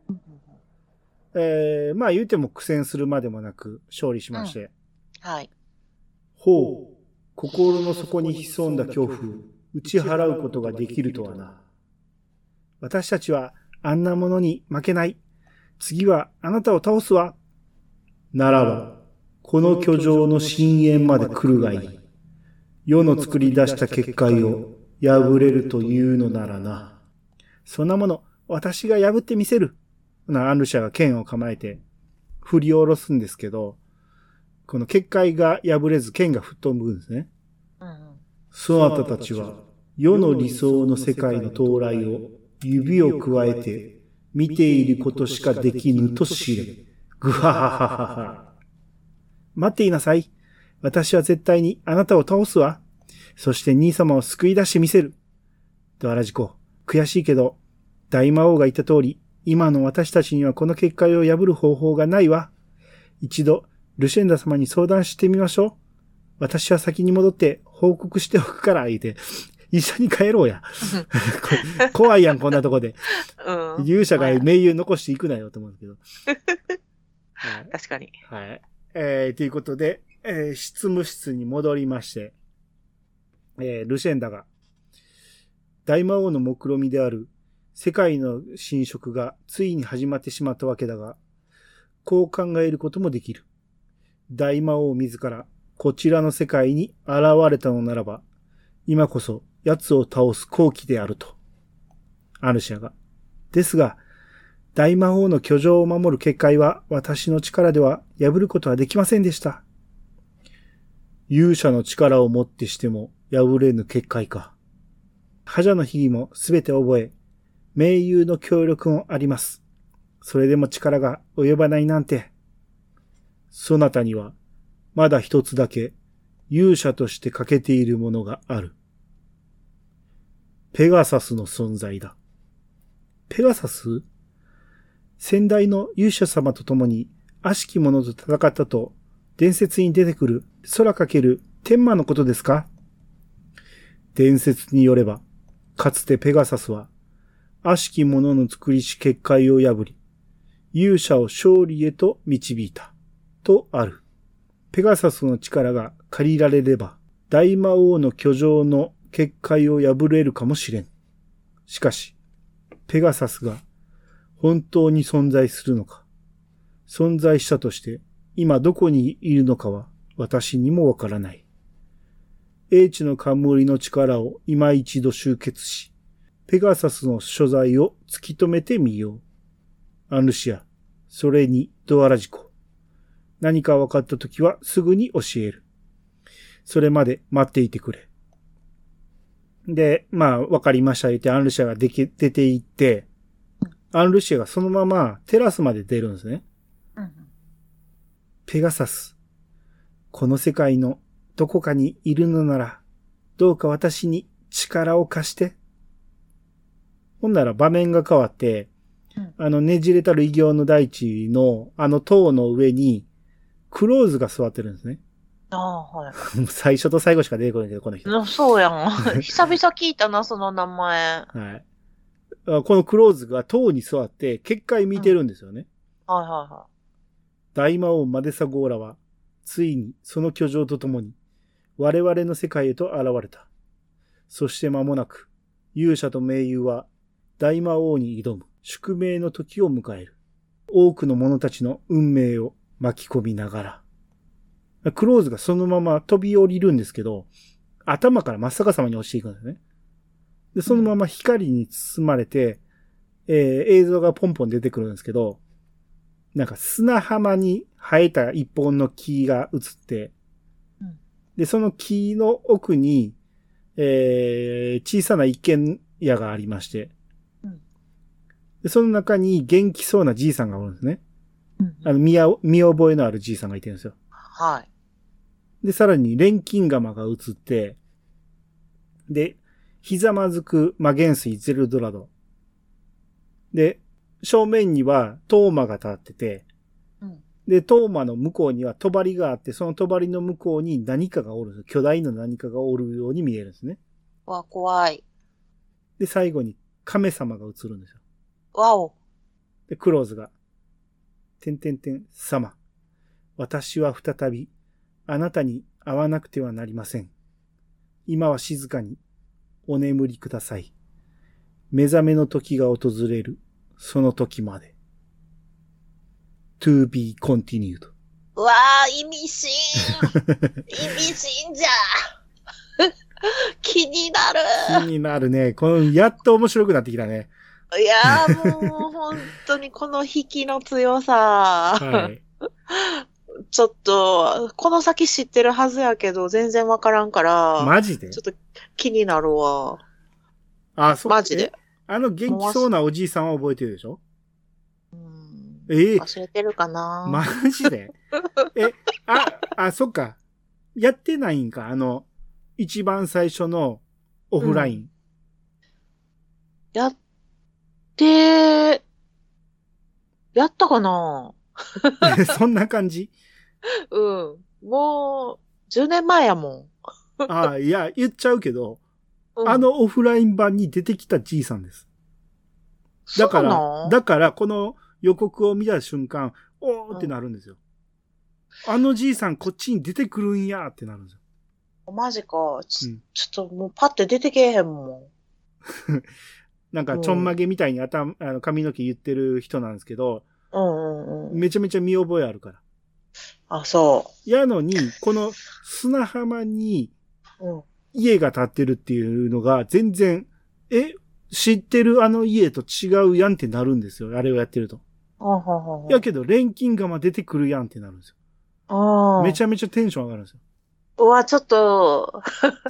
まあ言うても苦戦するまでもなく勝利しまして。 はい。 ほう、心の底に潜んだ恐怖を打ち払うことができるとはな。私たちはあんなものに負けない。次はあなたを倒すわ。ならば、この巨城の深淵まで来るがいい。世の作り出した結界を破れるというのならな。そんなもの、私が破ってみせる。アンルシャが剣を構えて振り下ろすんですけど、この結界が破れず剣が吹っ飛ぶんですね。そなたたちは世の理想の世界の到来を指をくわえて見ていることしかできぬと知れ。ぐははははは。待っていなさい。私は絶対にあなたを倒すわ。そして兄様を救い出してみせる。ドアラジコ、悔しいけど、大魔王が言った通り、今の私たちにはこの結界を破る方法がないわ。一度、ルシェンダ様に相談してみましょう。私は先に戻って報告しておくから、言うて、一緒に帰ろうや。怖いやん、こんなとこで。勇者が盟友残していくなよ、と思うんですけど。 はい、確かに。 はい。ということで、執務室に戻りまして、ルシェンダが、大魔王の目論見である世界の侵食がついに始まってしまったわけだが、こう考えることもできる。大魔王自らこちらの世界に現れたのならば、今こそ奴を倒す好機であると。アルシアが。ですが、大魔王の居城を守る結界は私の力では破ることはできませんでした。勇者の力をもってしても破れぬ結界か。覇者の秘技もすべて覚え、盟友の協力もあります。それでも力が及ばないなんて。そなたには、まだ一つだけ勇者として欠けているものがある。ペガサスの存在だ。ペガサス？先代の勇者様と共に悪しき者と戦ったと伝説に出てくる空かける天魔のことですか？伝説によれば、かつてペガサスは悪しき者の作りし結界を破り、勇者を勝利へと導いた。とある。ペガサスの力が借りられれば、大魔王の居城の結界を破れるかもしれん。しかし、ペガサスが本当に存在するのか、存在したとして今どこにいるのかは私にもわからない。英知の冠の力を今一度集結し、ペガサスの所在を突き止めてみよう。アンルシア、それにドアラジコ。何か分かったときはすぐに教える。それまで待っていてくれ。で、まあ、分かりました言ってアンルシアが出て行って、アンルシアがそのままテラスまで出るんですね。ペガサス、この世界のどこかにいるのなら、どうか私に力を貸して。ほんなら場面が変わって、ねじれたる異形の大地の塔の上に、 クローズが座ってるんですね。 ああ、はい。 最初と最後しか出てこないけど、この人。 そうやん。久々聞いたな、その名前。 はい。このクローズが塔に座って結界見てるんですよね。 はいはいは大魔王マデサゴーラは、ついにその居城とともに、我々の世界へと現れた。そして間もなく、勇者と盟友は、大魔王に挑む宿命の時を迎える。多くの者たちの運命を巻き込みながら。クローズがそのまま飛び降りるんですけど、頭から真っ逆さまに落ちていくんですね。で、そのまま光に包まれて、映像がポンポン出てくるんですけど、なんか砂浜に生えた一本の木が映って、で、その木の奥に、小さな一軒家がありまして、でその中に元気そうなじいさんがおるんですね。見覚えのあるじいさんがいてるんですよ。 はい。 で、さらに錬金釜が映って、で、ひざまずく魔元帥ゼルドラド。で、正面にはトーマが立ってて、で、トーマの向こうには帳があって、その帳の向こうに何かがおるんですよ。巨大な何かがおるように見えるんですね。 わ、怖い。 で、最後に亀様が映るんですよ。 わお。 で、クローズが、様。私は再び、あなたに会わなくてはなりません。今は静かに、お眠りください。目覚めの時が訪れる、その時まで。to be continued. うわー、意味深。意味深じゃ。気になる。 気になるね。やっと面白くなってきたね。 いやーもう本当にこの引きの強さ。 はい。 ちょっと、この先知ってるはずやけど、全然わからんから。 マジで？ ちょっと気になるわ。 あ、そう。 マジで。 元気そうなおじいさんは覚えてるでしょ？ 忘れてるかな？ マジで？そっか。やってないんか？一番最初のオフライン。 やったかな？ そんな感じ？ もう、10年前やもん。いや、言っちゃうけど、オフライン版に出てきたじいさんです。だから、この予告を見た瞬間、おーってなるんですよ。じいさんこっちに出てくるんやってなるんですよ。 マジか。ちょっともうパッて出てけえへんもん。 なんか、ちょんまげみたいに髪の毛言ってる人なんですけど、めちゃめちゃ見覚えあるから。 あ、そう。 やのに、この砂浜に家が建ってるっていうのが全然、知ってる家と違うやんってなるんですよ。あれをやってると。やけど、錬金釜出てくるやんってなるんですよ。めちゃめちゃテンション上がるんですよ。 うわ、ちょっと、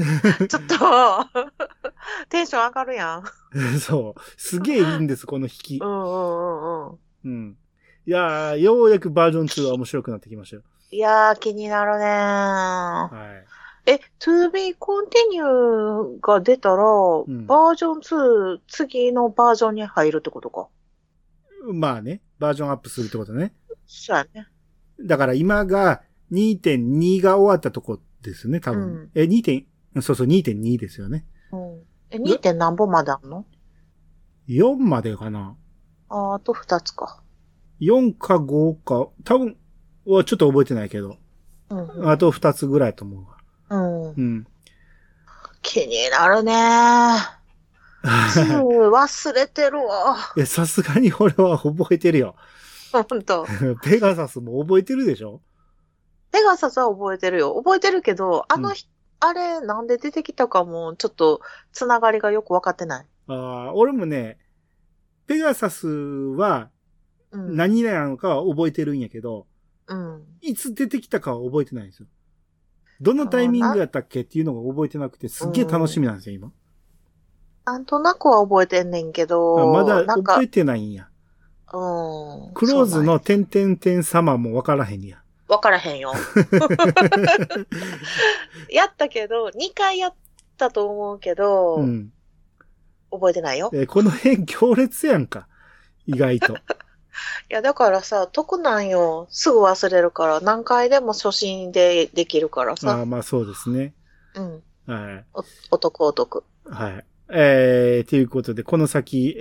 テンション上がるやん。そう。すげえいいんです、この引き。いやー、ようやくバージョン2は面白くなってきましたよ。 いやー、気になるねー。はい。to be continue が出たら、バージョン2、次のバージョンに入るってことか。 まあね、バージョンアップするってことね。 そうやね。 だから今が 2.2 が終わったとこですね、多分。そうそう、2.2 ですよね。 2. 何本まであんの？ 4 までかな。 あと2つか。 4か5か、多分はちょっと覚えてないけど。あと2つぐらいと思うわ。 気になるねー。忘れてるわ。 さすがに俺は覚えてるよ。 ほんと。 ペガサスも覚えてるでしょ？ ペガサスは覚えてるよ。覚えてるけど、あれなんで出てきたかもちょっとつながりがよくわかってない。 俺もね、ペガサスは何なのかは覚えてるんやけど、いつ出てきたかは覚えてないんですよ。どのタイミングやったっけっていうのが覚えてなくて、すっげえ楽しみなんですよ、今。 なんとなくは覚えてんねんけど。 まだ覚えてないんや。クローズの様もわからへんや。 わからへんよ。やったけど、2回やったと思うけど、覚えてないよ。 この辺強烈やんか。意外と。 や、だからさ、得なんよ。すぐ忘れるから、何回でも初心でできるからさ。 ああ、まあそうですね。 うん。 はい。 お得お得。 はい。ということで、この先、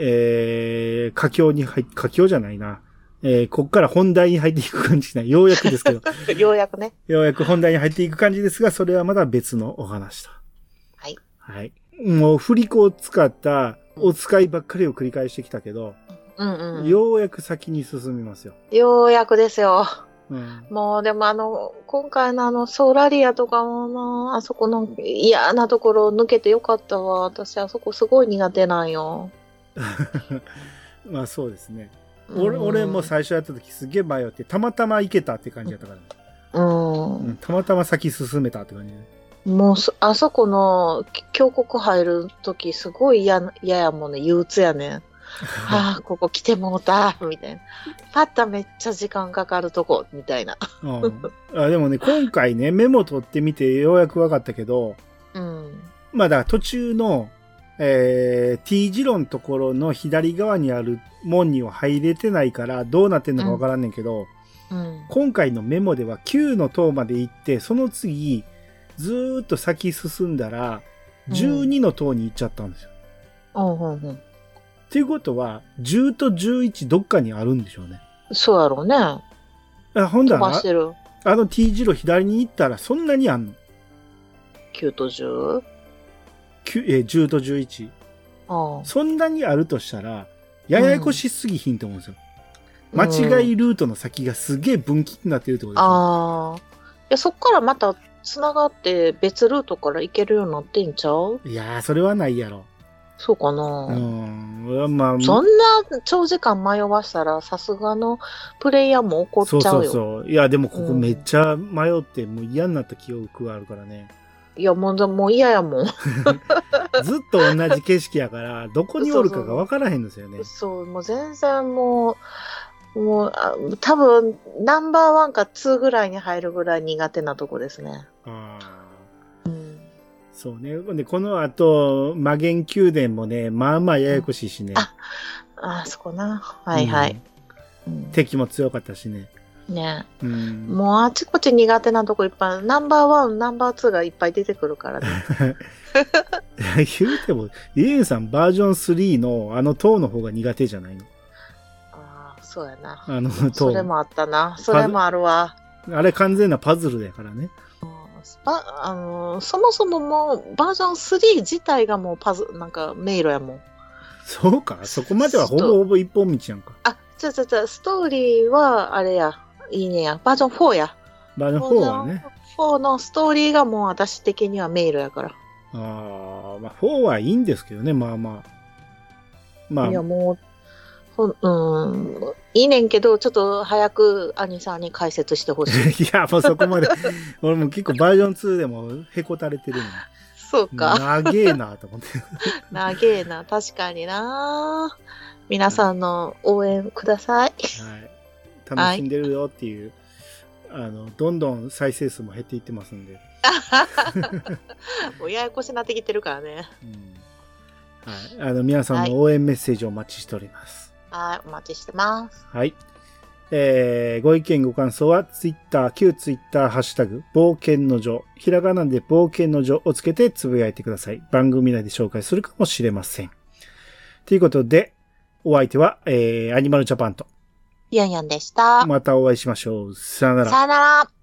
佳境じゃないな。こっから本題に入っていく感じな。ようやくですけど。 ようやくね。 ようやく本題に入っていく感じですが、それはまだ別のお話と。 はい。 はい。もう振り子を使ったお使いばっかりを繰り返してきたけど、 うんうん。 ようやく先に進みますよ。 ようやくですよ。 うん、 もうでも今回のソーラリアとかもあそこの嫌なところを抜けてよかったわ。私あそこすごい苦手なんよ。 まあそうですね。俺も最初やった時すげえ迷って、たまたま行けたって感じやったからね。うん、たまたま先進めたって感じね。 もうあそこの峡谷入る時すごい嫌やもんね。憂鬱やねん。はあ、ここ来てもうた、みたいな。パッとめっちゃ時間かかるとこ、みたいな。 でもね、今回ね、メモ取ってみてようやく分かったけど、 うん。 まあだから途中の、T 字路のところの左側にある門には入れてないからどうなってんのか分からんねんけど、今回のメモでは9の塔まで行って、その次、ずーっと先進んだら、12の塔に行っちゃったんですよ。っていうことは、10と11どっかにあるんでしょうね。 そうやろうね。 ほんだら、 飛ばしてる。 T 字路左に行ったらそんなにあんの？ 9と 10？ 10と11。そんなにあるとしたら、ややこしすぎひんと思うんですよ。間違いルートの先がすげえ分岐になってるってことですよ。 いや、そっからまた繋がって別ルートから行けるようになってんちゃう？ いやー、それはないやろ。 そうかな。 まあ、 そんな長時間迷わしたら、さすがのプレイヤーも怒っちゃうよ。 そう。いや、でもここめっちゃ迷って、もう嫌になった記憶があるからね。 いや、もう嫌やもん。 ずっと同じ景色やから、どこにおるかが分からへんですよね。 そう、もう全然もう多分、ナンバー1か2ぐらいに入るぐらい苦手なとこですね。 そうね。で、この後、魔元宮殿もね、まあまあややこしいしね。 そこな。はいはい。 敵も強かったしね。 ね、もうあちこち苦手なとこいっぱい、ナンバー1、ナンバー2がいっぱい出てくるからね。 言うても、ユエンさんバージョン3の塔の方が苦手じゃないの？ そうやな。 塔。 それもあったな。それもあるわ。 あれ完全なパズルだからね。 そもそももうバージョン3自体がもうなんか迷路やもん。 そうか？そこまではほぼほぼ一本道やんか。 ストーリーはあれや。いいねや。バージョン4や。 バージョン4はね。 4のストーリーがもう私的には迷路やから。 まあ4はいいんですけどね、まあまあ。 いやもう、いいねんけど、ちょっと早く兄さんに解説してほしい。 いや、もうそこまで。俺も結構バージョン2でもへこたれてるの。 そうか。 長えなと思って。 長えな、確かにな。皆さんの応援ください。 はい。楽しんでるよっていう、どんどん再生数も減っていってますんで。 もうややこしになってきてるからね。 はい。皆さんの応援メッセージをお待ちしております。 はい、お待ちしてます。 はい。ご意見ご感想は、旧ツイッターハッシュタグ、冒険の女、ひらがなで冒険の女をつけてつぶやいてください。番組内で紹介するかもしれません。ということで、お相手は、アニマルジャパンと、 ヤンヤンでした。 またお会いしましょう。さよなら。 さよなら。